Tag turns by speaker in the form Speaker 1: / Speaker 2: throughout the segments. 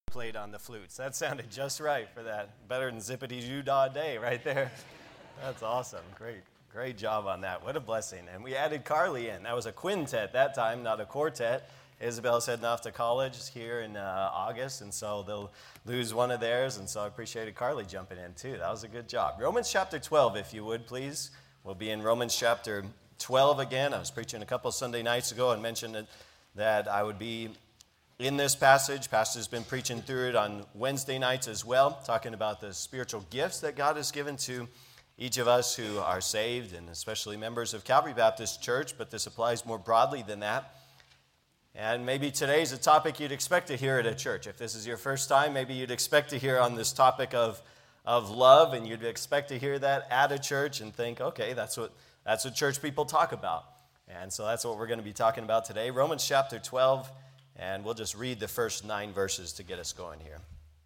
Speaker 1: played on the flutes. That sounded just right for that. Better than Zippity-Doo-Dah Day right there. That's awesome. Great job on that. What a blessing. And we added Carly in. That was a quintet that time, not a quartet. Isabel's heading off to college here in August, and so they'll lose one of theirs, and so I appreciated Carly jumping in too. That was a good job. Romans chapter 12, if you would, please. We'll be in Romans chapter 12 again. I was preaching a couple Sunday nights ago and mentioned that I would be in this passage. Pastor's been preaching through it on Wednesday nights as well, talking about the spiritual gifts that God has given to each of us who are saved, and especially members of Calvary Baptist Church, but this applies more broadly than that. And maybe today's a topic you'd expect to hear at a church. If this is your first time, maybe you'd expect to hear on this topic of love, and you'd expect to hear that at a church and think, okay, that's what church people talk about. And so that's what we're going to be talking about today. Romans chapter 12, and we'll just read the first 9 verses to get us going here.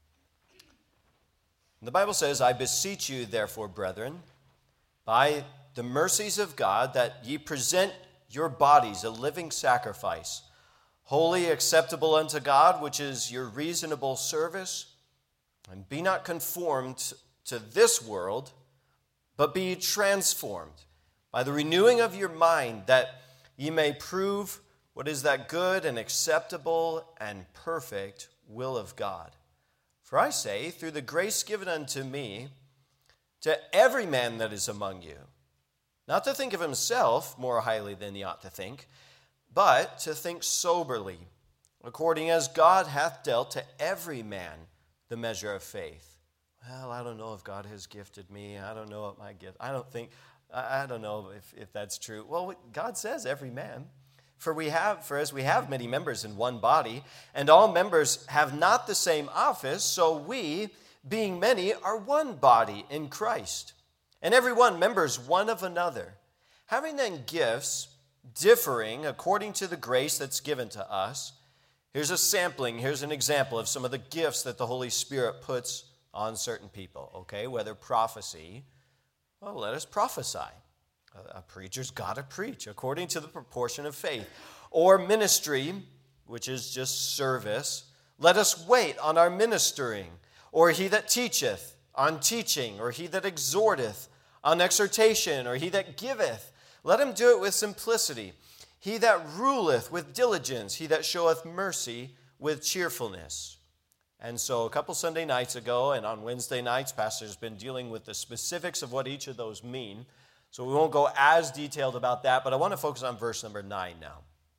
Speaker 1: The Bible says, I beseech you, therefore, brethren, by the mercies of God, that ye present your bodies a living sacrifice, holy, acceptable unto God, which is your reasonable service. And be not conformed to this world, but be transformed by the renewing of your mind, that ye may prove what is that good and acceptable and perfect will of God. For I say, through the grace given unto me, to every man that is among you, not to think of himself more highly than he ought to think, but to think soberly, according as God hath dealt to every man the measure of faith. Well, I don't know if God has gifted me. I don't know what my gift. I don't know if that's true. Well, God says every man. For as we have many members in one body, and all members have not the same office, so we, being many, are one body in Christ, and every one members one of another. Having then gifts differing according to the grace that's given to us. Here's a sampling, here's an example of some of the gifts that the Holy Spirit puts on certain people, okay? Whether prophecy, well, let us prophesy. A preacher's got to preach according to the proportion of faith. Or ministry, which is just service, let us wait on our ministering. Or he that teacheth on teaching, or he that exhorteth on exhortation, or he that giveth, let him do it with simplicity. He that ruleth with diligence, he that showeth mercy with cheerfulness. And so a couple Sunday nights ago, and on Wednesday nights, Pastor's been dealing with the specifics of what each of those mean. So we won't go as detailed about that, but I want to focus on verse number 9 now.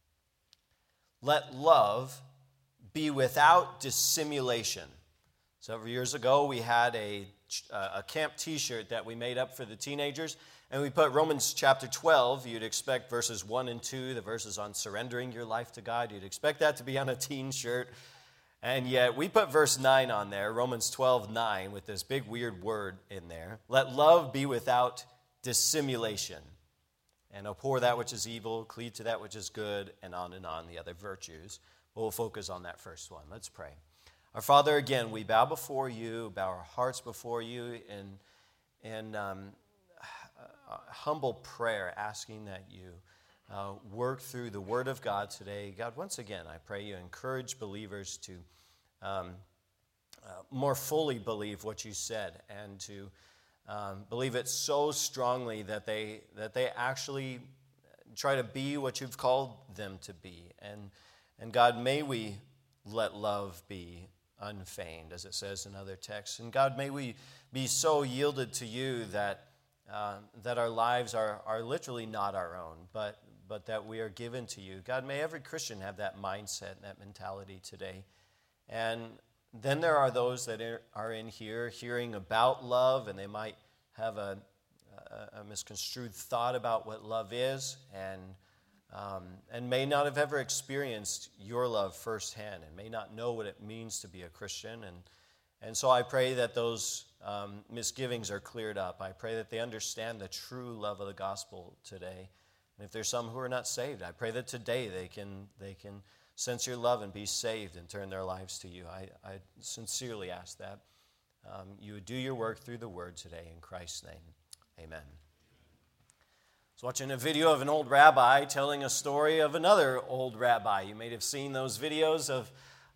Speaker 1: Let love be without dissimulation. Several years ago, we had a camp t-shirt that we made up for the teenagers, and we put Romans chapter 12. You'd expect verses 1 and 2, the verses on surrendering your life to God. You'd expect that to be on a teen shirt. And yet we put verse 9 on there, Romans 12:9, with this big weird word in there. Let love be without dissimulation, and abhor that which is evil, cleave to that which is good, and on the other virtues. We'll focus on that first one. Let's pray. Our Father, again, we bow before you, bow our hearts before you in humble prayer, asking that you work through the Word of God today. God, once again, I pray you encourage believers to more fully believe what you said, and to believe it so strongly that they actually try to be what you've called them to be. And God, may we let love be unfeigned, as it says in other texts. And God, may we be so yielded to you that our lives are literally not our own, but that we are given to you. God, may every Christian have that mindset and that mentality today. And then there are those that are in here hearing about love, and they might have a misconstrued thought about what love is, and may not have ever experienced your love firsthand, and may not know what it means to be a Christian. And so I pray that those misgivings are cleared up. I pray that they understand the true love of the gospel today. And if there's some who are not saved, I pray that today they can sense your love and be saved and turn their lives to you. I sincerely ask that you would do your work through the word today. In Christ's name, amen. I was watching a video of an old rabbi telling a story of another old rabbi. You may have seen those videos of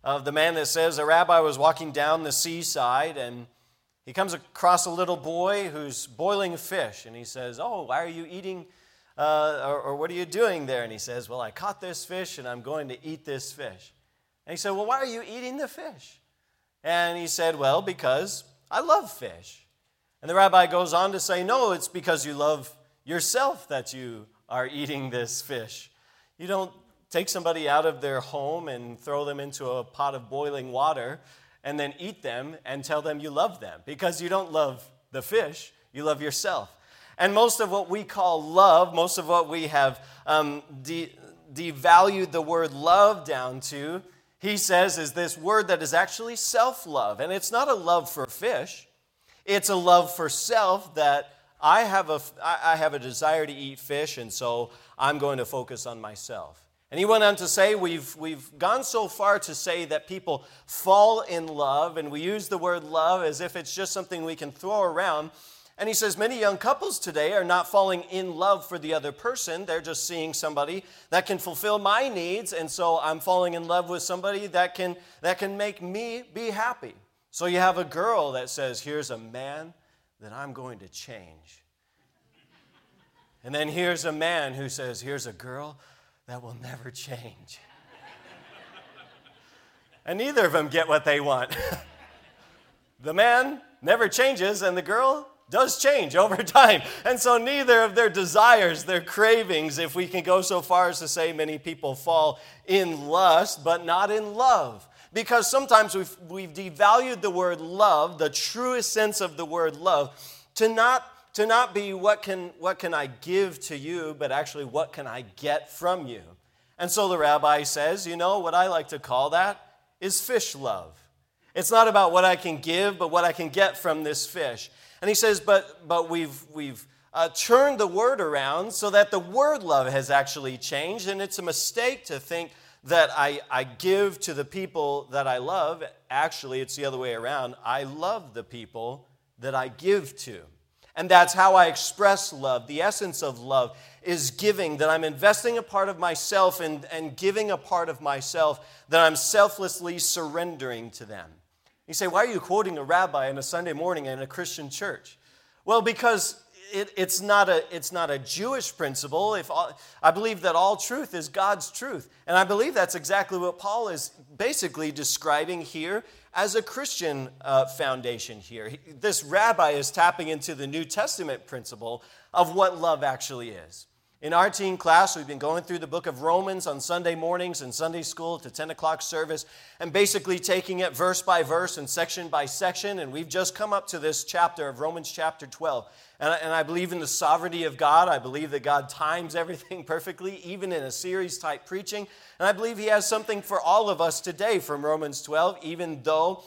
Speaker 1: of the man that says a rabbi was walking down the seaside and he comes across a little boy who's boiling fish. And he says, "Oh, why are you eating, or what are you doing there?" And he says, "Well, I caught this fish and I'm going to eat this fish." And he said, "Well, why are you eating the fish?" And he said, "Well, because I love fish." And the rabbi goes on to say, "No, it's because you love yourself that you are eating this fish. You don't take somebody out of their home and throw them into a pot of boiling water and then eat them and tell them you love them, because you don't love the fish, you love yourself." And most of what we call love, most of what we have devalued the word love down to, he says, is this word that is actually self-love. And it's not a love for fish. It's a love for self, that I have a desire to eat fish, and so I'm going to focus on myself. And he went on to say, we've gone so far to say that people fall in love, and we use the word love as if it's just something we can throw around. And he says many young couples today are not falling in love for the other person. They're just seeing somebody that can fulfill my needs, and so I'm falling in love with somebody that can make me be happy. So you have a girl that says, "Here's a man that I'm going to change." And then here's a man who says, "Here's a girl that will never change." And neither of them get what they want. The man never changes, and the girl does change over time. And so neither of their desires, their cravings, if we can go so far as to say many people fall in lust, but not in love. Because sometimes we've devalued the word love, the truest sense of the word love, to not be what can I give to you, but actually what can I get from you. And so the rabbi says, what I like to call that is fish love. It's not about what I can give, but what I can get from this fish. And he says, but we've turned the word around so that the word love has actually changed, and it's a mistake to think that I give to the people that I love. Actually, it's the other way around. I love the people that I give to. And that's how I express love. The essence of love is giving, that I'm investing a part of myself and giving a part of myself, that I'm selflessly surrendering to them. You say, why are you quoting a rabbi on a Sunday morning in a Christian church? Well, because it's not a Jewish principle. I believe that all truth is God's truth. And I believe that's exactly what Paul is basically describing here as a Christian foundation here. This rabbi is tapping into the New Testament principle of what love actually is. In our teen class, we've been going through the book of Romans on Sunday mornings and Sunday school at the 10 o'clock service, and basically taking it verse by verse and section by section, and we've just come up to this chapter of Romans chapter 12. And I believe in the sovereignty of God. I believe that God times everything perfectly, even in a series-type preaching. And I believe He has something for all of us today from Romans 12, even though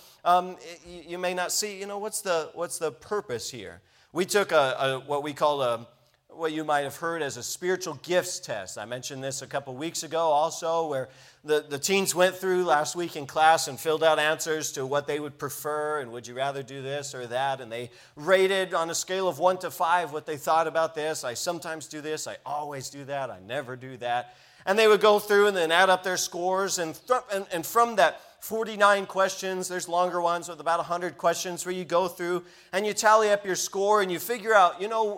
Speaker 1: you may not see, what's the purpose here. We took what we call what you might have heard as a spiritual gifts test. I mentioned this a couple weeks ago also, where the teens went through last week in class and filled out answers to what they would prefer and would you rather do this or that, and they rated on a scale of 1 to 5 what they thought about this. I sometimes do this, I always do that, I never do that. And they would go through and then add up their scores, and from that 49 questions, there's longer ones with about 100 questions where you go through and you tally up your score and you figure out,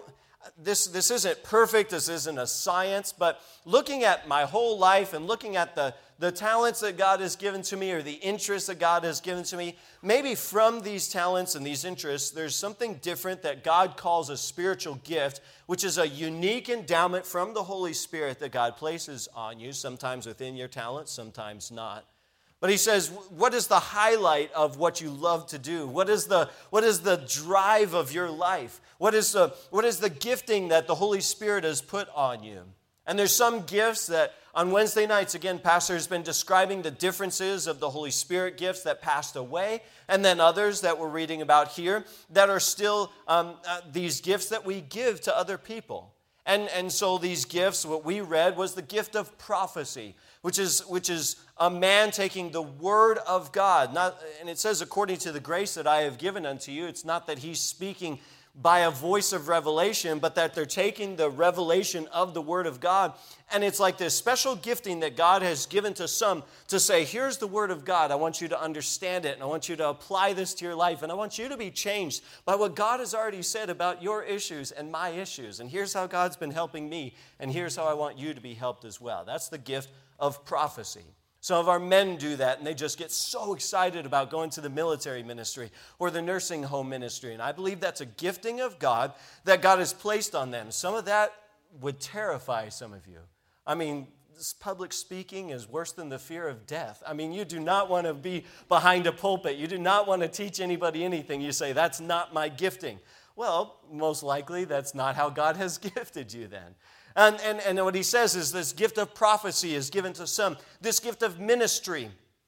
Speaker 1: this isn't perfect, this isn't a science, but looking at my whole life and looking at the talents that God has given to me or the interests that God has given to me, maybe from these talents and these interests, there's something different that God calls a spiritual gift, which is a unique endowment from the Holy Spirit that God places on you, sometimes within your talents, sometimes not. But he says, what is the highlight of what you love to do? What is the drive of your life? What is the gifting that the Holy Spirit has put on you? And there's some gifts that on Wednesday nights, again, Pastor has been describing the differences of the Holy Spirit gifts that passed away, and then others that we're reading about here that are still these gifts that we give to other people. And so these gifts, what we read was the gift of prophecy, which is a man taking the word of God. And it says, according to the grace that I have given unto you, it's not that he's speaking by a voice of revelation, but that they're taking the revelation of the Word of God. And it's like this special gifting that God has given to some to say, here's the Word of God. I want you to understand it, and I want you to apply this to your life, and I want you to be changed by what God has already said about your issues and my issues. And here's how God's been helping me, and here's how I want you to be helped as well. That's the gift of prophecy. Some of our men do that, and they just get so excited about going to the military ministry or the nursing home ministry. And I believe that's a gifting of God that God has placed on them. Some of that would terrify some of you. I mean, this public speaking is worse than the fear of death. I mean, you do not want to be behind a pulpit. You do not want to teach anybody anything. You say, that's not my gifting. Well, most likely that's not how God has gifted you then. And what he says is this gift of prophecy is given to some. This gift of ministry,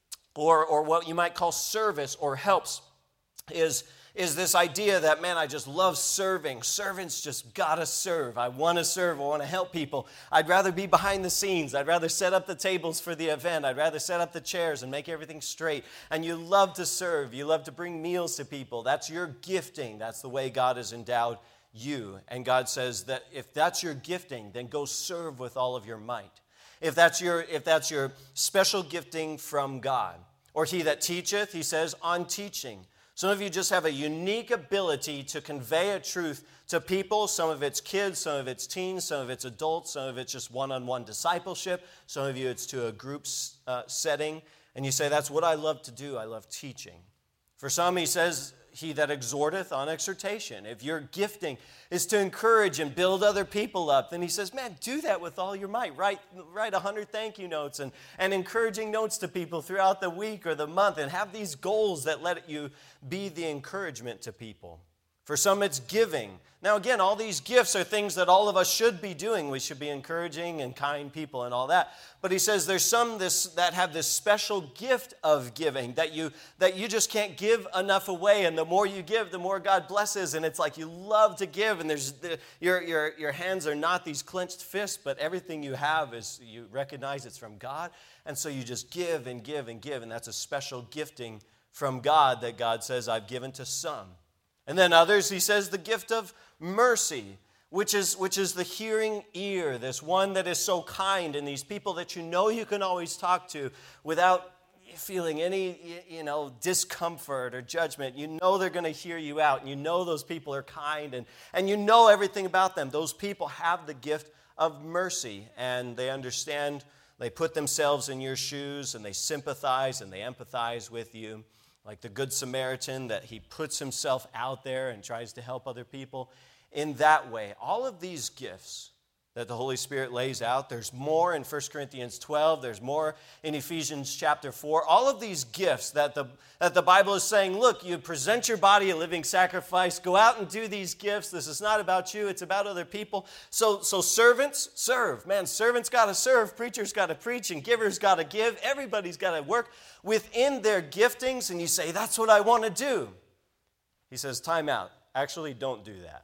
Speaker 1: or what you might call service or helps, is this idea that, man, I just love serving. Servants just gotta serve. I want to serve. I want to help people. I'd rather be behind the scenes. I'd rather set up the tables for the event. I'd rather set up the chairs and make everything straight. And you love to serve. You love to bring meals to people. That's your gifting. That's the way God has endowed you. And God says that if that's your gifting, then go serve with all of your might. If that's your special gifting from God. Or he that teacheth, he says, on teaching. Some of you just have a unique ability to convey a truth to people. Some of it's kids, some of it's teens, some of it's adults, some of it's just one-on-one discipleship. Some of you it's to a group setting. And you say, that's what I love to do. I love teaching. For some, he says, he that exhorteth on exhortation. If your gifting is to encourage and build other people up, then he says, man, do that with all your might. Write 100 thank you notes and encouraging notes to people throughout the week or the month, and have these goals that let you be the encouragement to people. For some, it's giving. Now, again, all these gifts are things that all of us should be doing. We should be encouraging and kind people and all that. But he says there's some that have this special gift of giving that you just can't give enough away. And the more you give, the more God blesses. And it's like you love to give. And your hands are not these clenched fists, but everything you have is you recognize it's from God. And so you just give and give and give. And that's a special gifting from God that God says I've given to some. And then others, he says, the gift of mercy, which is the hearing ear, this one that is so kind, and these people that you know you can always talk to without feeling any, discomfort or judgment. You know they're going to hear you out, and you know those people are kind, and you know everything about them. Those people have the gift of mercy, and they understand, they put themselves in your shoes, and they sympathize and they empathize with you. Like the Good Samaritan, that he puts himself out there and tries to help other people in that way. All of these gifts that the Holy Spirit lays out, there's more in 1 Corinthians 12, there's more in Ephesians chapter 4. All of these gifts that the Bible is saying, look, you present your body a living sacrifice, go out and do these gifts. This is not about you, it's about other people. So servants, serve. Man, servants got to serve, preachers got to preach, and givers got to give. Everybody's got to work within their giftings, and you say, that's what I want to do. He says, time out. Actually, don't do that.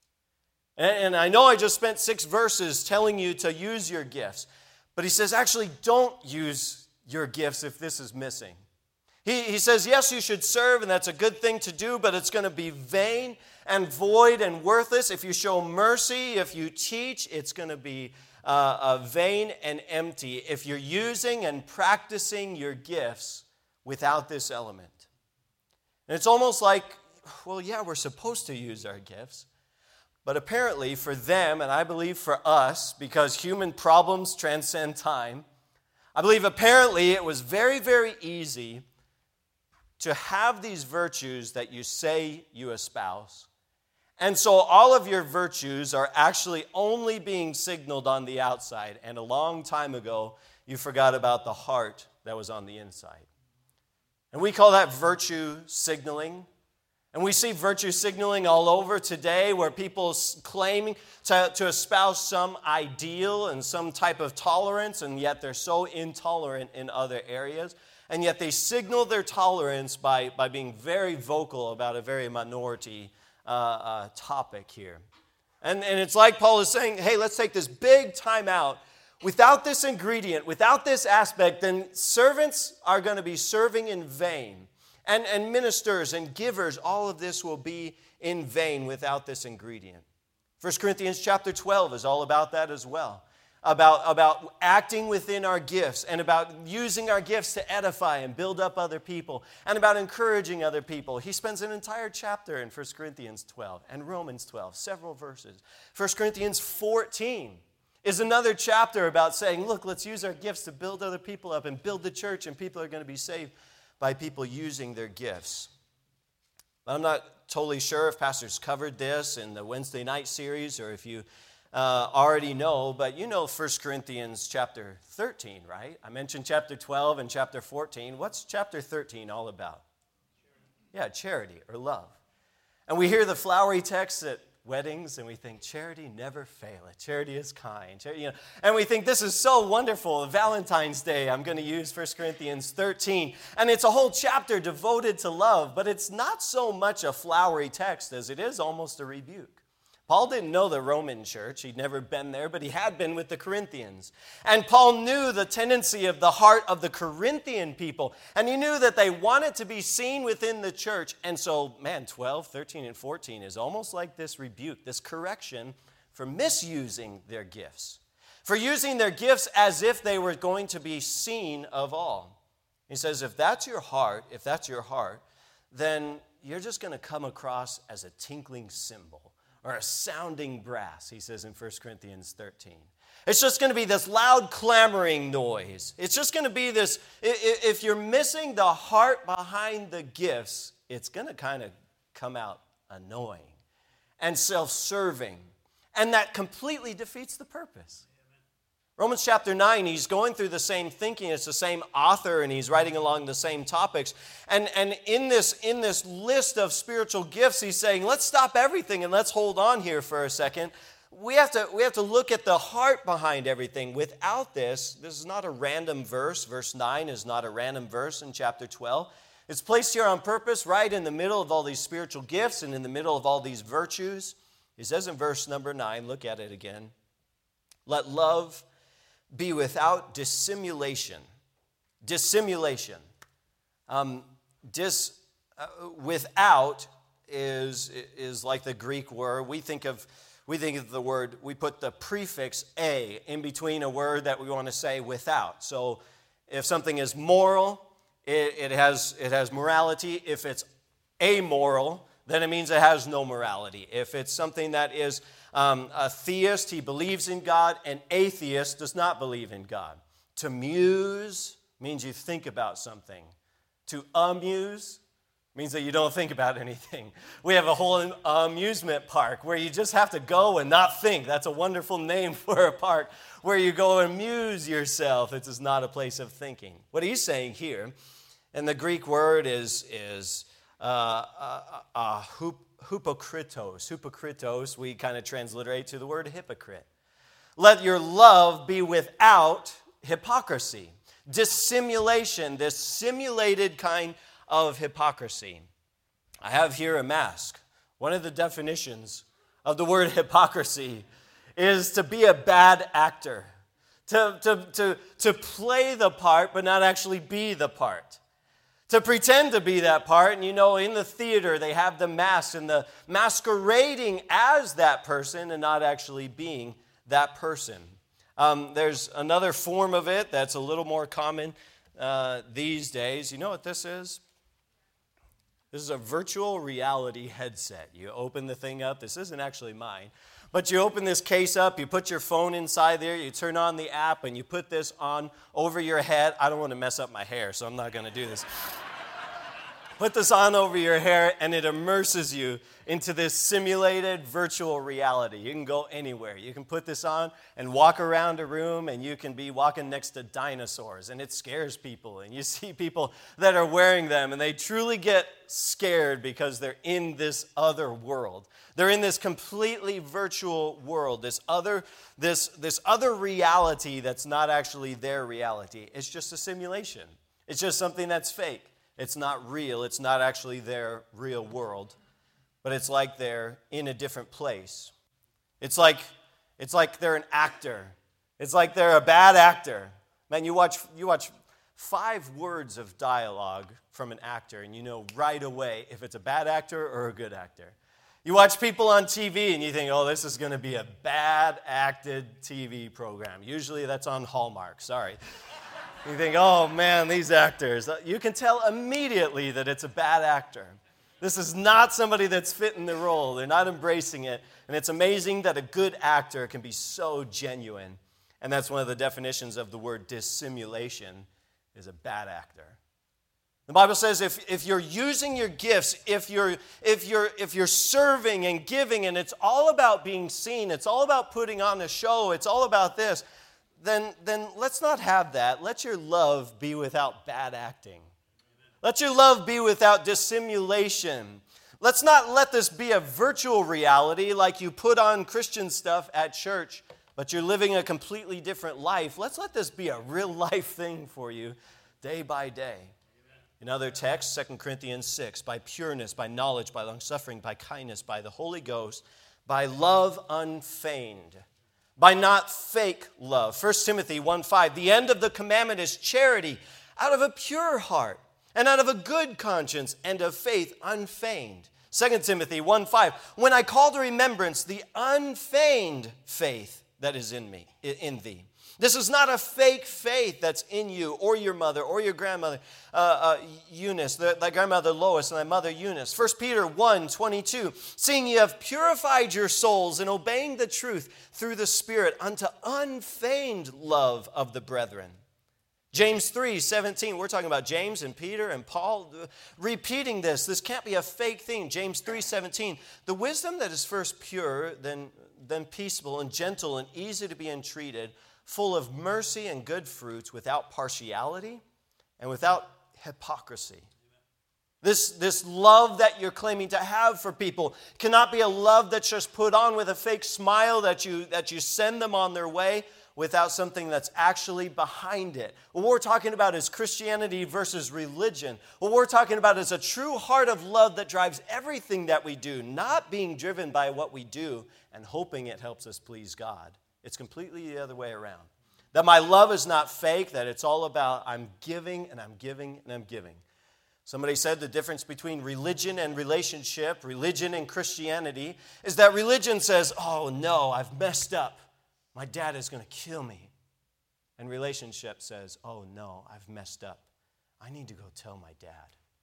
Speaker 1: And I know I just spent 6 verses telling you to use your gifts, but he says, actually, don't use your gifts if this is missing. He says, yes, you should serve, and that's a good thing to do, but it's going to be vain and void and worthless. If you show mercy, if you teach, it's going to be vain and empty if you're using and practicing your gifts without this element. And it's almost like, well, yeah, we're supposed to use our gifts. But apparently for them, and I believe for us, because human problems transcend time, I believe apparently it was very, very easy to have these virtues that you say you espouse. And so all of your virtues are actually only being signaled on the outside. And a long time ago, you forgot about the heart that was on the inside. And we call that virtue signaling. And we see virtue signaling all over today where people claiming to espouse some ideal and some type of tolerance, and yet they're so intolerant in other areas. And yet they signal their tolerance by being very vocal about a very minority topic here. And it's like Paul is saying, hey, let's take this big time out. Without this ingredient, without this aspect, then servants are going to be serving in vain. and ministers and givers, all of this will be in vain without this ingredient. 1 Corinthians chapter 12 is all about that as well. About acting within our gifts and about using our gifts to edify and build up other people and about encouraging other people. He spends an entire chapter in 1 Corinthians 12 and Romans 12, several verses. 1 Corinthians 14 is another chapter about saying, look, let's use our gifts to build other people up and build the church, and people are going to be saved by people using their gifts. I'm not totally sure if pastors covered this in the Wednesday night series or if you already know, but you know 1 Corinthians chapter 13, right? I mentioned chapter 12 and chapter 14. What's chapter 13 all about? Yeah, charity or love. And we hear the flowery texts at weddings and we think, charity never faileth. Charity is kind. And we think this is so wonderful. Valentine's Day, I'm going to use 1 Corinthians 13. And it's a whole chapter devoted to love, but it's not so much a flowery text as it is almost a rebuke. Paul didn't know the Roman church. He'd never been there, but he had been with the Corinthians. And Paul knew the tendency of the heart of the Corinthian people, and he knew that they wanted to be seen within the church. And so, 12, 13, and 14 is almost like this rebuke, this correction for misusing their gifts, for using their gifts as if they were going to be seen of all. He says, if that's your heart, then you're just going to come across as a tinkling cymbal, or a sounding brass, he says in 1 Corinthians 13. It's just going to be this loud clamoring noise. It's just going to be this, if you're missing the heart behind the gifts, it's going to kind of come out annoying and self-serving. And that completely defeats the purpose. Romans chapter 9, he's going through the same thinking. It's the same author, and he's writing along the same topics. And in this list of spiritual gifts, he's saying, let's stop everything and let's hold on here for a second. We have to look at the heart behind everything. Without this is not a random verse. Verse 9 is not a random verse in chapter 12. It's placed here on purpose, right in the middle of all these spiritual gifts and in the middle of all these virtues. He says in verse number 9, look at it again. Let love be without dissimulation. Dissimulation. Without is like the Greek word. We think of the word, we put the prefix a in between a word that we want to say without. So if something is moral, it has morality. If it's amoral, then it means it has no morality. If it's something that is a theist, he believes in God. An atheist does not believe in God. To muse means you think about something. To amuse means that you don't think about anything. We have a whole amusement park where you just have to go and not think. That's a wonderful name for a park where you go and amuse yourself. It is not a place of thinking. What he's saying here, and the Greek word is hypokritos. Hypokritos, we kind of transliterate to the word hypocrite. Let your love be without hypocrisy. Dissimulation, this simulated kind of hypocrisy. I have here a mask. One of the definitions of the word hypocrisy is to be a bad actor. To play the part but not actually be the part. To pretend to be that part, and in the theater they have the mask and the masquerading as that person and not actually being that person. There's another form of it that's a little more common these days. You know what this is? This is a virtual reality headset. You open the thing up. This isn't actually mine. But you open this case up, you put your phone inside there, you turn on the app, and you put this on over your head. I don't want to mess up my hair, so I'm not going to do this. Put this on over your hair, and it immerses you into this simulated virtual reality. You can go anywhere. You can put this on and walk around a room, and you can be walking next to dinosaurs, and it scares people. And you see people that are wearing them, and they truly get scared because they're in this other world. They're in this completely virtual world, this other reality that's not actually their reality. It's just a simulation. It's just something that's fake. It's not real. It's not actually their real world. But it's like they're in a different place. It's like they're an actor. It's like they're a bad actor. Man, you watch 5 words of dialogue from an actor, and you know right away if it's a bad actor or a good actor. You watch people on TV and you think, oh, this is going to be a bad acted TV program. Usually that's on Hallmark, sorry. You think, oh man, these actors. You can tell immediately that it's a bad actor. This is not somebody that's fitting the role. They're not embracing it. And it's amazing that a good actor can be so genuine. And that's one of the definitions of the word dissimulation, is a bad actor. The Bible says if you're using your gifts, if you're serving and giving, and it's all about being seen, it's all about putting on a show, it's all about this, then let's not have that. Let your love be without bad acting. Let your love be without dissimulation. Let's not let this be a virtual reality like you put on Christian stuff at church, but you're living a completely different life. Let's let this be a real life thing for you day by day. In other texts, 2 Corinthians 6, by pureness, by knowledge, by longsuffering, by kindness, by the Holy Ghost, by love unfeigned, by not fake love. 1 Timothy 1:5, the end of the commandment is charity, out of a pure heart, and out of a good conscience, and of faith unfeigned. 2 Timothy 1:5, when I call to remembrance the unfeigned faith that is in thee. This is not a fake faith that's in you, or your mother, or your grandmother, Eunice, thy grandmother Lois, and thy mother Eunice. 1 Peter 1:22, seeing ye have purified your souls in obeying the truth through the Spirit unto unfeigned love of the brethren. James 3:17, we're talking about James and Peter and Paul repeating this. This can't be a fake thing. James 3:17, the wisdom that is first pure, then peaceable and gentle and easy to be entreated, full of mercy and good fruits, without partiality and without hypocrisy. This love that you're claiming to have for people cannot be a love that's just put on with a fake smile that you send them on their way without something that's actually behind it. What we're talking about is Christianity versus religion. What we're talking about is a true heart of love that drives everything that we do, not being driven by what we do and hoping it helps us please God. It's completely the other way around. That my love is not fake, that it's all about I'm giving and I'm giving and I'm giving. Somebody said the difference between religion and relationship, religion and Christianity, is that religion says, oh no, I've messed up. My dad is going to kill me. And relationship says, oh no, I've messed up. I need to go tell my dad.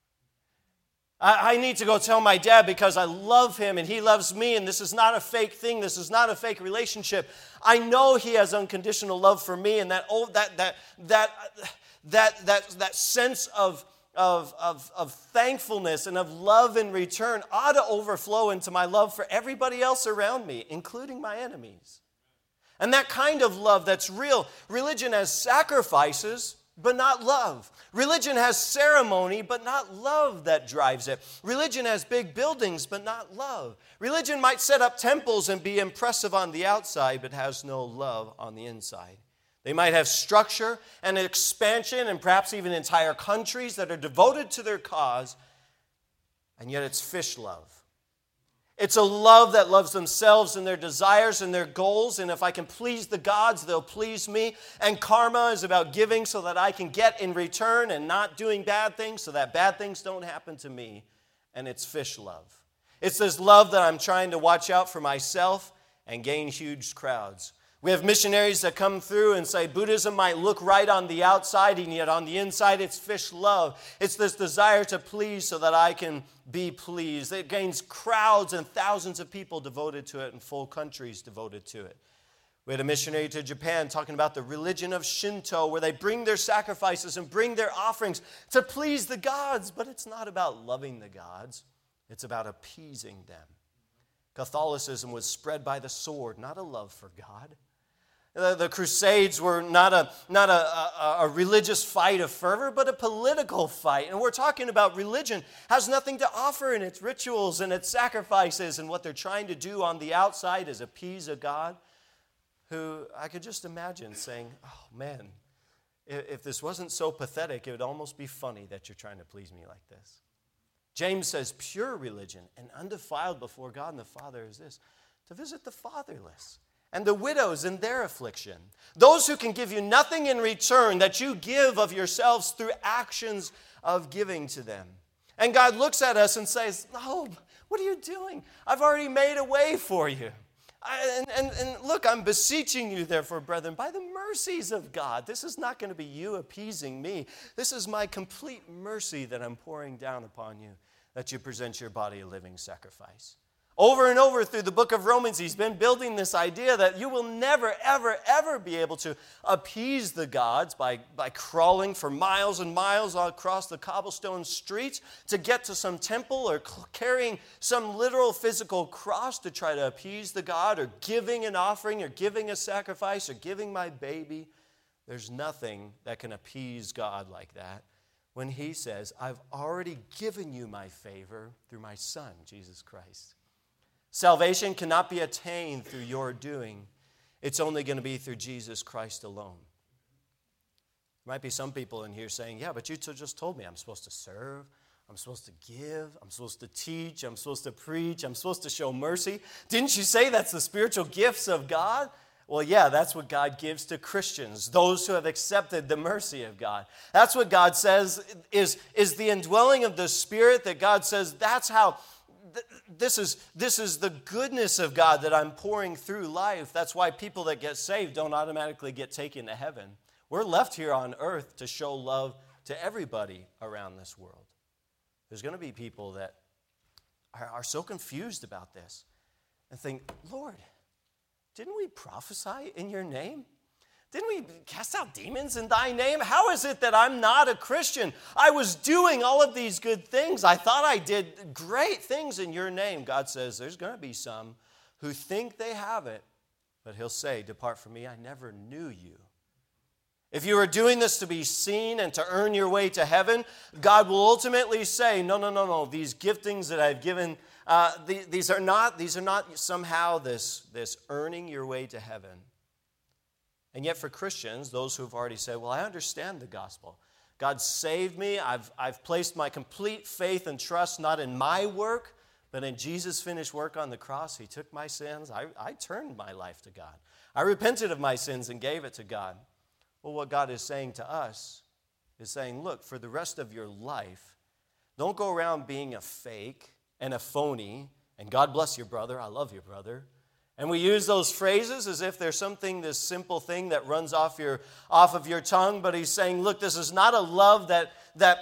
Speaker 1: I need to go tell my dad because I love him and he loves me, and this is not a fake thing. This is not a fake relationship. I know he has unconditional love for me, and that sense of thankfulness and of love in return ought to overflow into my love for everybody else around me, including my enemies. And that kind of love that's real. Religion has sacrifices, but not love. Religion has ceremony, but not love that drives it. Religion has big buildings, but not love. Religion might set up temples and be impressive on the outside, but has no love on the inside. They might have structure and expansion and perhaps even entire countries that are devoted to their cause, and yet it's fish love. It's a love that loves themselves and their desires and their goals. And if I can please the gods, they'll please me. And karma is about giving so that I can get in return and not doing bad things so that bad things don't happen to me. And it's fish love. It's this love that I'm trying to watch out for myself and gain huge crowds. We have missionaries that come through and say Buddhism might look right on the outside, and yet on the inside it's fish love. It's this desire to please so that I can be pleased. It gains crowds and thousands of people devoted to it and full countries devoted to it. We had a missionary to Japan talking about the religion of Shinto, where they bring their sacrifices and bring their offerings to please the gods, but it's not about loving the gods. It's about appeasing them. Catholicism was spread by the sword, not a love for God. The Crusades were not a religious fight of fervor, but a political fight. And we're talking about religion has nothing to offer in its rituals and its sacrifices, and what they're trying to do on the outside is appease a God who I could just imagine saying, oh man, if this wasn't so pathetic, it would almost be funny that you're trying to please me like this. James says pure religion and undefiled before God and the Father is this, to visit the fatherless and the widows in their affliction. Those who can give you nothing in return, that you give of yourselves through actions of giving to them. And God looks at us and says, no, what are you doing? I've already made a way for you. And look, I'm beseeching you, therefore, brethren, by the mercies of God. This is not going to be you appeasing me. This is my complete mercy that I'm pouring down upon you, that you present your body a living sacrifice. Over and over through the book of Romans, he's been building this idea that you will never, ever, ever be able to appease the gods by crawling for miles and miles across the cobblestone streets to get to some temple, or carrying some literal physical cross to try to appease the god, or giving an offering, or giving a sacrifice, or giving my baby. There's nothing that can appease God like that when he says, I've already given you my favor through my Son, Jesus Christ. Salvation cannot be attained through your doing. It's only going to be through Jesus Christ alone. There might be some people in here saying, yeah, but you just told me I'm supposed to serve, I'm supposed to give, I'm supposed to teach, I'm supposed to preach, I'm supposed to show mercy. Didn't you say that's the spiritual gifts of God? Well, yeah, that's what God gives to Christians, those who have accepted the mercy of God. That's what God says is the indwelling of the Spirit, that God says that's how... This is the goodness of God that I'm pouring through life. That's why people that get saved don't automatically get taken to heaven. We're left here on earth to show love to everybody around this world. There's going to be people that are so confused about this and think, Lord, didn't we prophesy in your name? Didn't we cast out demons in thy name? How is it that I'm not a Christian? I was doing all of these good things. I thought I did great things in your name. God says there's going to be some who think they have it, but he'll say, depart from me, I never knew you. If you are doing this to be seen and to earn your way to heaven, God will ultimately say, no, these giftings that I've given, these are not somehow this earning your way to heaven. And yet for Christians, those who have already said, well, I understand the gospel. God saved me. I've placed my complete faith and trust not in my work, but in Jesus' finished work on the cross. He took my sins. I turned my life to God. I repented of my sins and gave it to God. Well, what God is saying to us is saying, look, for the rest of your life, don't go around being a fake and a phony, and God bless your brother, I love your brother. And we use those phrases as if there's something, this simple thing that runs off of your tongue. But he's saying, look, this is not a love that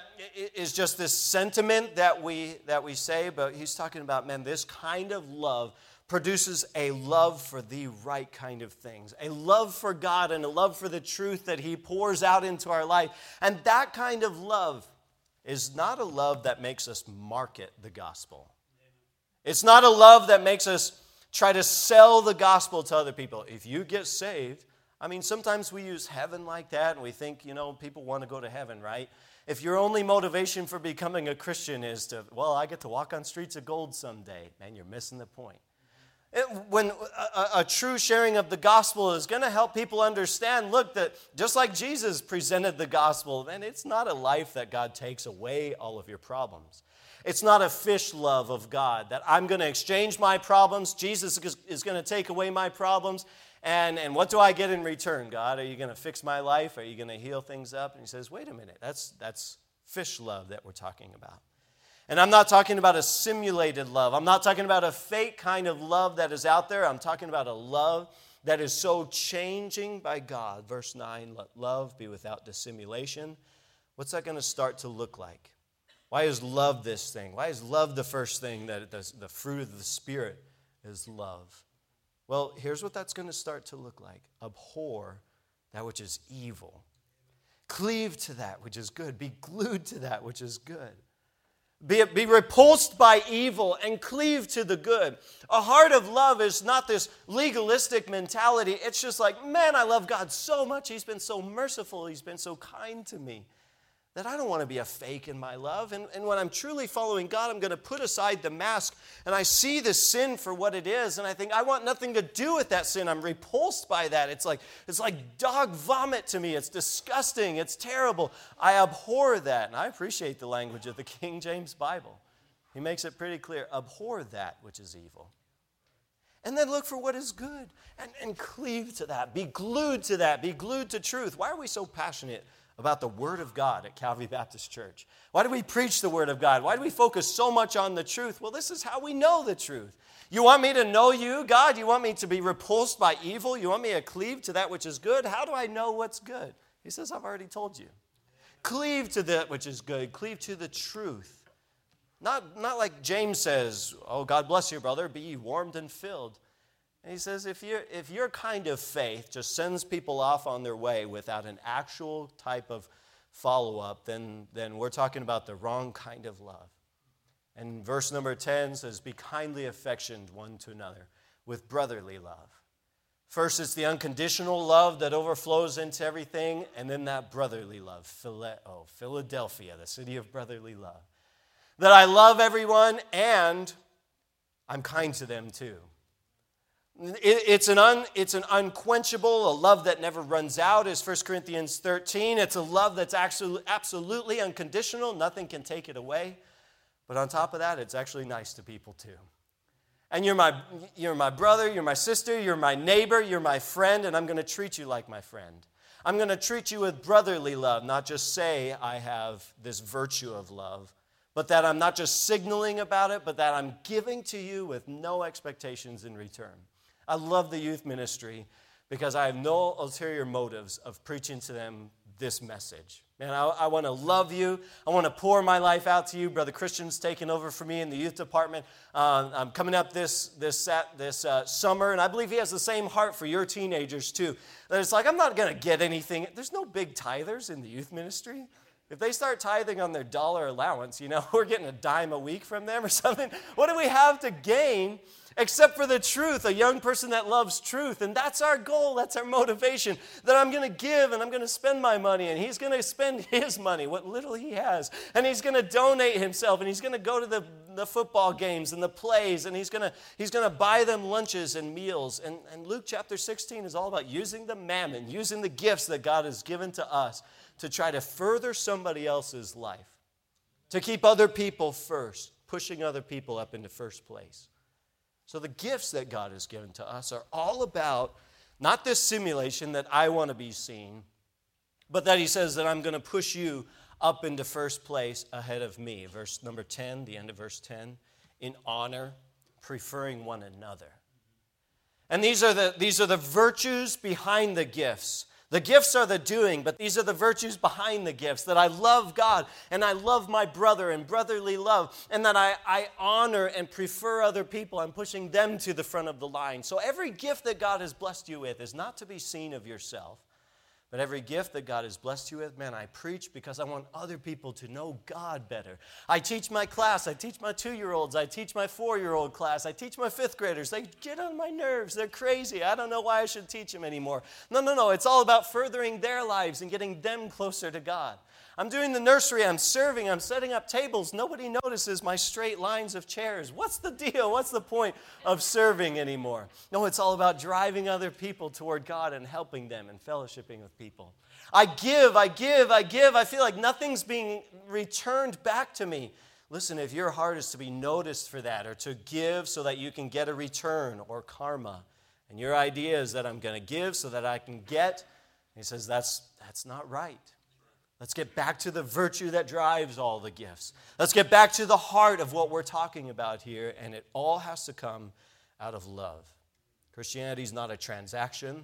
Speaker 1: is just this sentiment that we say. But he's talking about, man, this kind of love produces a love for the right kind of things. A love for God and a love for the truth that he pours out into our life. And that kind of love is not a love that makes us market the gospel. It's not a love that makes us try to sell the gospel to other people. If you get saved, I mean, sometimes we use heaven like that, and we think, people want to go to heaven, right? If your only motivation for becoming a Christian is to, well, I get to walk on streets of gold someday, man, you're missing the point. When a true sharing of the gospel is going to help people understand, look, that just like Jesus presented the gospel, man, it's not a life that God takes away all of your problems. It's not a fish love of God, that I'm going to exchange my problems. Jesus is going to take away my problems. And what do I get in return, God? Are you going to fix my life? Are you going to heal things up? And he says, wait a minute, that's fish love that we're talking about. And I'm not talking about a simulated love. I'm not talking about a fake kind of love that is out there. I'm talking about a love that is so changing by God. Verse 9, let love be without dissimulation. What's that going to start to look like? Why is love this thing? Why is love the first thing that the fruit of the Spirit is love? Well, here's what that's going to start to look like. Abhor that which is evil. Cleave to that which is good. Be glued to that which is good. Be repulsed by evil and cleave to the good. A heart of love is not this legalistic mentality. It's just like, man, I love God so much. He's been so merciful. He's been so kind to me, that I don't want to be a fake in my love. And when I'm truly following God, I'm going to put aside the mask, and I see the sin for what it is, and I think I want nothing to do with that sin. I'm repulsed by that. It's like dog vomit to me. It's disgusting. It's terrible. I abhor that. And I appreciate the language of the King James Bible. He makes it pretty clear. Abhor that which is evil. And then look for what is good and cleave to that. Be glued to that. Be glued to truth. Why are we so passionate about the Word of God at Calvary Baptist Church? Why do we preach the Word of God? Why do we focus so much on the truth? Well, this is how we know the truth. You want me to know you, God? You want me to be repulsed by evil? You want me to cleave to that which is good? How do I know what's good? He says, I've already told you. Cleave to that which is good. Cleave to the truth. Not like James says, oh, God bless you, brother, be ye warmed and filled. And he says, if your kind of faith just sends people off on their way without an actual type of follow-up, then we're talking about the wrong kind of love. And verse number 10 says, be kindly affectioned one to another with brotherly love. First, it's the unconditional love that overflows into everything, and then that brotherly love. Philadelphia, the city of brotherly love. That I love everyone and I'm kind to them too. It's an unquenchable, a love that never runs out, is 1 Corinthians 13. It's a love that's absolutely unconditional. Nothing can take it away. But on top of that, it's actually nice to people too. And you're my brother, you're my sister, you're my neighbor, you're my friend, and I'm going to treat you like my friend. I'm going to treat you with brotherly love, not just say I have this virtue of love, but that I'm not just signaling about it, but that I'm giving to you with no expectations in return. I love the youth ministry because I have no ulterior motives of preaching to them this message. Man, I want to love you. I want to pour my life out to you. Brother Christian's taking over for me in the youth department. I'm coming up this summer, and I believe he has the same heart for your teenagers too. That it's like, I'm not going to get anything. There's no big tithers in the youth ministry. If they start tithing on their dollar allowance, we're getting a dime a week from them or something. What do we have to gain except for the truth, a young person that loves truth? And that's our goal, that's our motivation, that I'm going to give and I'm going to spend my money, and he's going to spend his money, what little he has, and he's going to donate himself, and he's going to go to the football games and the plays, and he's going to buy them lunches and meals. And Luke chapter 16 is all about using the mammon, using the gifts that God has given to us to try to further somebody else's life, to keep other people first, pushing other people up into first place. So the gifts that God has given to us are all about not this simulation that I want to be seen, but that he says that I'm going to push you up into first place ahead of me. Verse number 10, the end of verse 10, in honor, preferring one another. And these are the virtues behind the gifts. The gifts are the doing, but these are the virtues behind the gifts, that I love God and I love my brother and brotherly love, and that I honor and prefer other people. I'm pushing them to the front of the line. So every gift that God has blessed you with is not to be seen of yourself, but every gift that God has blessed you with, man, I preach because I want other people to know God better. I teach my class. I teach my 2-year-olds. I teach my 4-year-old class. I teach my 5th graders. They get on my nerves. They're crazy. I don't know why I should teach them anymore. No. It's all about furthering their lives and getting them closer to God. I'm doing the nursery. I'm serving. I'm setting up tables. Nobody notices my straight lines of chairs. What's the deal? What's the point of serving anymore? No, it's all about driving other people toward God and helping them and fellowshipping with people. I give. I feel like nothing's being returned back to me. Listen, if your heart is to be noticed for that, or to give so that you can get a return or karma, and your idea is that I'm going to give so that I can get, he says that's not right. Let's get back to the virtue that drives all the gifts. Let's get back to the heart of what we're talking about here, and it all has to come out of love. Christianity is not a transaction.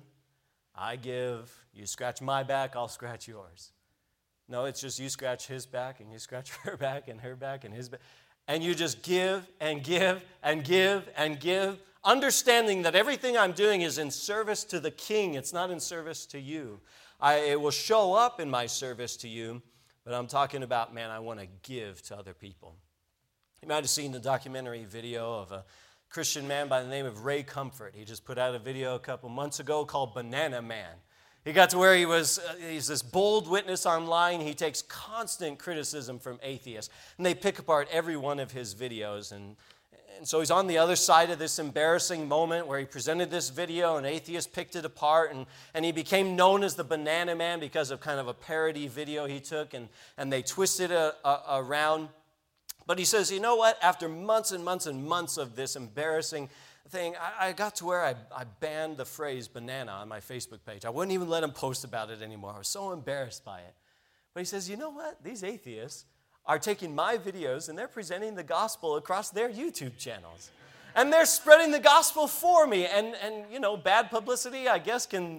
Speaker 1: I give, you scratch my back, I'll scratch yours. No, it's just you scratch his back, and you scratch her back, and her back, and his back. And you just give and give and give and give, understanding that everything I'm doing is in service to the King. It's not in service to you. It will show up in my service to you, but I'm talking about, man, I want to give to other people. You might have seen the documentary video of a Christian man by the name of Ray Comfort. He just put out a video a couple months ago called Banana Man. He got to where he's this bold witness online. He takes constant criticism from atheists, and they pick apart every one of his videos. And so he's on the other side of this embarrassing moment where he presented this video and atheists picked it apart, and he became known as the Banana Man because of kind of a parody video he took, and they twisted it around. But he says, you know what? After months and months and months of this embarrassing thing, I got to where I banned the phrase banana on my Facebook page. I wouldn't even let him post about it anymore. I was so embarrassed by it. But he says, you know what? These atheists are taking my videos and they're presenting the gospel across their YouTube channels. And they're spreading the gospel for me. And bad publicity, I guess, can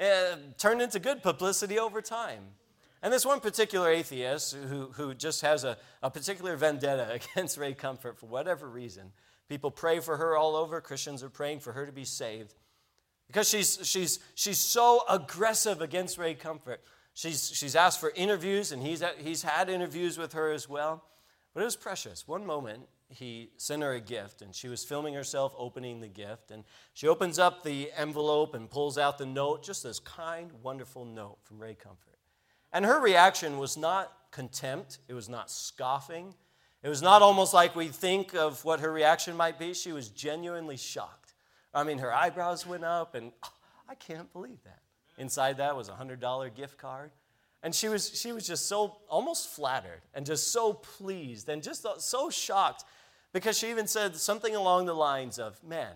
Speaker 1: turn into good publicity over time. And this one particular atheist who just has a particular vendetta against Ray Comfort for whatever reason. People pray for her all over. Christians are praying for her to be saved. Because she's so aggressive against Ray Comfort. She's asked for interviews, and he's had interviews with her as well. But it was precious. One moment, he sent her a gift, and she was filming herself opening the gift. And she opens up the envelope and pulls out the note, just this kind, wonderful note from Ray Comfort. And her reaction was not contempt. It was not scoffing. It was not almost like we think of what her reaction might be. She was genuinely shocked. I mean, her eyebrows went up, and I can't believe that. Inside that was a $100 gift card. And she was just so almost flattered and just so pleased and just so shocked because she even said something along the lines of, man,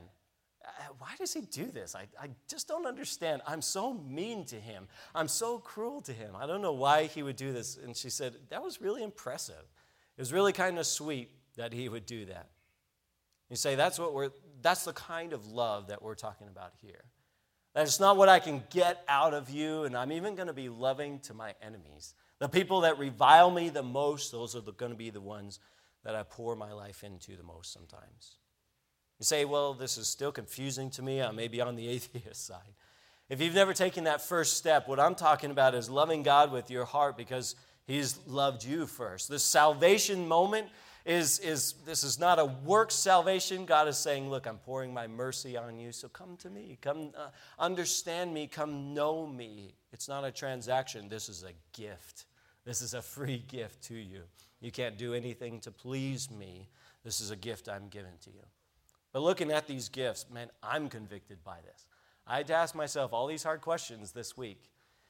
Speaker 1: why does he do this? I just don't understand. I'm so mean to him. I'm so cruel to him. I don't know why he would do this. And she said, that was really impressive. It was really kind of sweet that he would do that. You say, that's the kind of love that we're talking about here. That it's not what I can get out of you, and I'm even going to be loving to my enemies. The people that revile me the most, those are going to be the ones that I pour my life into the most sometimes. You say, well, this is still confusing to me. I may be on the atheist side. If you've never taken that first step, what I'm talking about is loving God with your heart because He's loved you first. This salvation moment this is not a work salvation. God is saying, look, I'm pouring my mercy on you, so come to me. Come understand me. Come know me. It's not a transaction. This is a gift. This is a free gift to you. You can't do anything to please me. This is a gift I'm giving to you. But looking at these gifts, man, I'm convicted by this. I had to ask myself all these hard questions this week.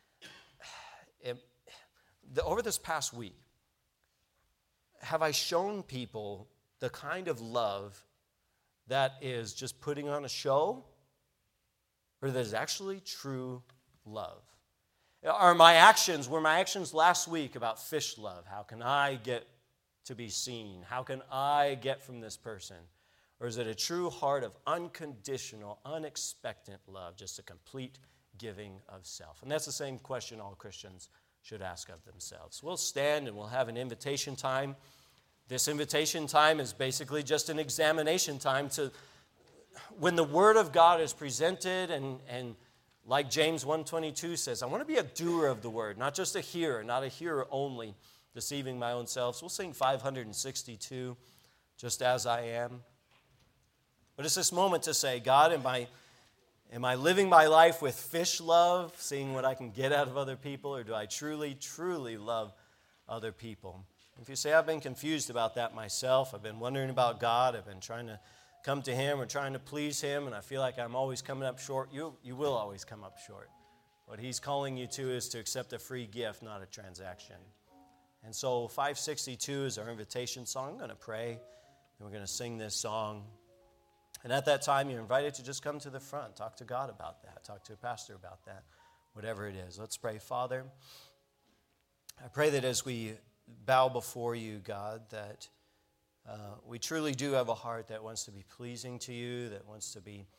Speaker 1: Over this past week, have I shown people the kind of love that is just putting on a show or that is actually true love? Were my actions last week about fish love? How can I get to be seen? How can I get from this person? Or is it a true heart of unconditional, unexpectant love, just a complete giving of self? And that's the same question all Christians should ask of themselves. We'll stand and we'll have an invitation time. This invitation time is basically just an examination time to when the Word of God is presented and like James 1:22 says, I want to be a doer of the Word, not just a hearer, not a hearer only, deceiving my own self. So we'll sing 562, Just As I Am. But it's this moment to say, God, am I living my life with fish love, seeing what I can get out of other people, or do I truly, truly love other people? If you say, I've been confused about that myself, I've been wondering about God, I've been trying to come to Him or trying to please Him, and I feel like I'm always coming up short, you will always come up short. What He's calling you to is to accept a free gift, not a transaction. And so 562 is our invitation song. I'm going to pray, and we're going to sing this song. And at that time, you're invited to just come to the front, talk to God about that, talk to a pastor about that, whatever it is. Let's pray. Father, I pray that as we bow before you, God, that we truly do have a heart that wants to be pleasing to you, that wants to be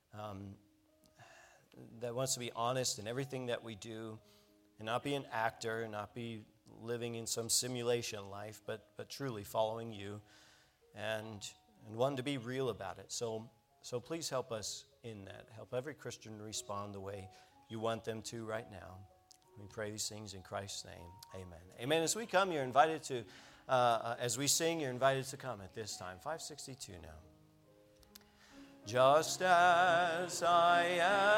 Speaker 1: honest in everything that we do, and not be an actor, not be living in some simulation life, but truly following you, and one to be real about it. So please help us in that. Help every Christian respond the way you want them to right now. We pray these things in Christ's name. Amen. Amen. As we come, you're invited to, as we sing, you're invited to come at this time. 562 now. Just as I am.